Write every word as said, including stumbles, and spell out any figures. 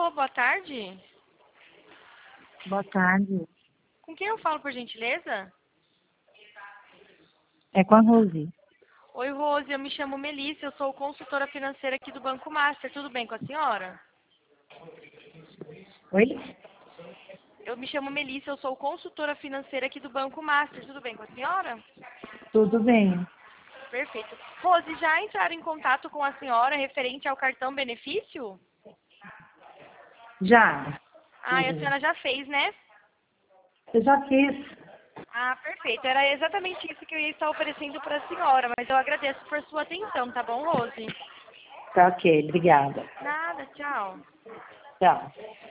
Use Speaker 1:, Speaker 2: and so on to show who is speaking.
Speaker 1: Alô, boa tarde.
Speaker 2: Boa tarde.
Speaker 1: Com quem eu falo, por gentileza?
Speaker 2: É com a Rose.
Speaker 1: Oi, Rose, eu me chamo Melissa, eu sou consultora financeira aqui do Banco Master. Tudo bem com a senhora?
Speaker 2: Oi?
Speaker 1: Eu me chamo Melissa, eu sou consultora financeira aqui do Banco Master. Tudo bem com a senhora?
Speaker 2: Tudo bem.
Speaker 1: Perfeito. Rose, já entraram em contato com a senhora referente ao cartão benefício?
Speaker 2: Já.
Speaker 1: Ah, e a senhora já fez, né?
Speaker 2: Eu já fiz.
Speaker 1: Ah, perfeito. Era exatamente isso que eu ia estar oferecendo para a senhora, mas eu agradeço por sua atenção, tá bom, Rose?
Speaker 2: Tá ok, obrigada.
Speaker 1: Nada, tchau.
Speaker 2: Tchau.